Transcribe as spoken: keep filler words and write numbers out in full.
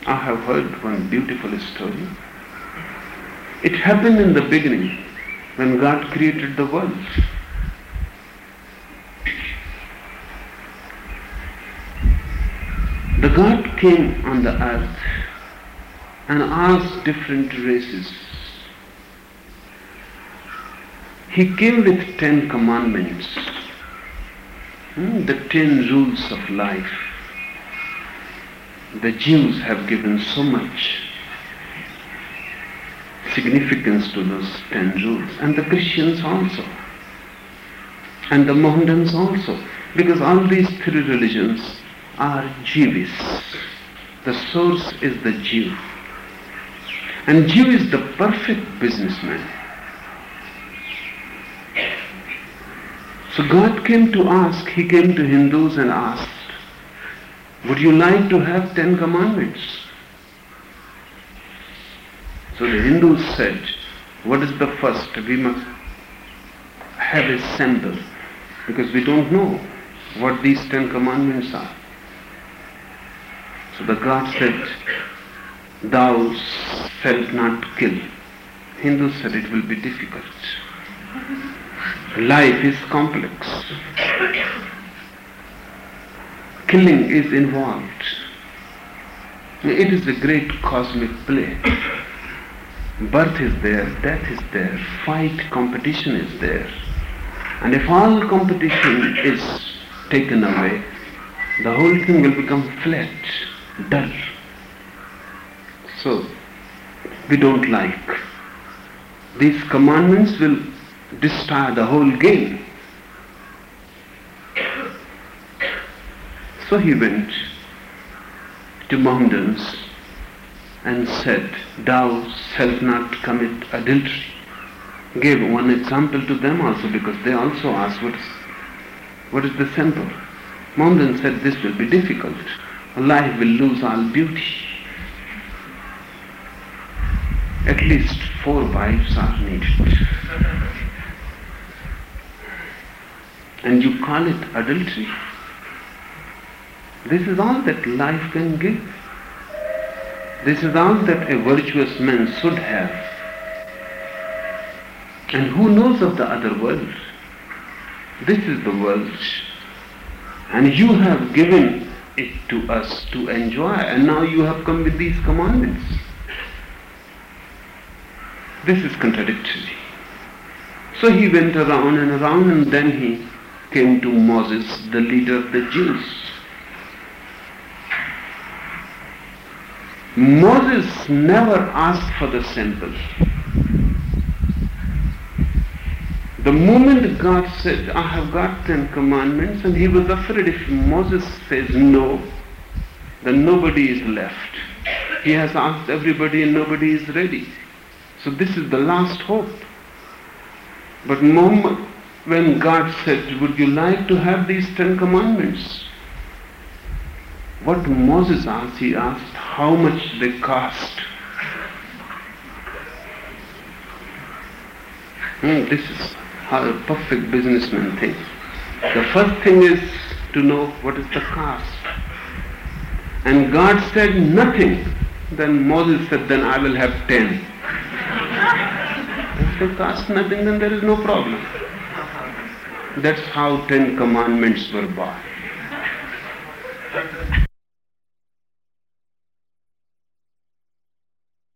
I have heard one beautiful story. It happened in the beginning when God created the world. The God came on the earth and asked different races. He came with ten commandments, hmm, the ten rules of life. The Jews have given so much significance to those ten rules, and the Christians also, and the Mohammedans also, because all these three religions are Jewish. The source is the Jew, and Jew is the perfect businessman. So God came to ask, He came to Hindus and asked, would you like to have ten commandments? So the Hindus said, what is the first? We must have a sample, because we don't know what these ten commandments are. So the God said, thou shalt not kill. Hindus said it will be difficult. Life is complex. Killing is involved. It is a great cosmic play. Birth is there, death is there, fight, competition is there. And if all competition is taken away, the whole thing will become flat, dull. So, we don't like. These commandments will destroy the whole game. So he went to Mohammedans and said, thou shalt not commit adultery. Gave one example to them also, because they also asked, what is, what is the sample? Mohammedan said, this will be difficult. Life will lose all beauty. At least four wives are needed. And you call it adultery? This is all that life can give. This is all that a virtuous man should have. And who knows of the other world? This is the world. And you have given it to us to enjoy, and now you have come with these commandments. This is contradictory. So he went around and around, and then he came to Moses, the leader of the Jews. Moses never asked for the sample. The moment God said, I have got ten commandments, and he was afraid if Moses says no, then nobody is left. He has asked everybody and nobody is ready. So this is the last hope. But Muhammad, when God said, would you like to have these ten commandments? What Moses asked, he asked how much they cost. Hmm, this is how a perfect businessman thinks. The first thing is to know what is the cost. And God said nothing. Then Moses said, then I will have ten. If they cost nothing, then there is no problem. That's how ten commandments were bought.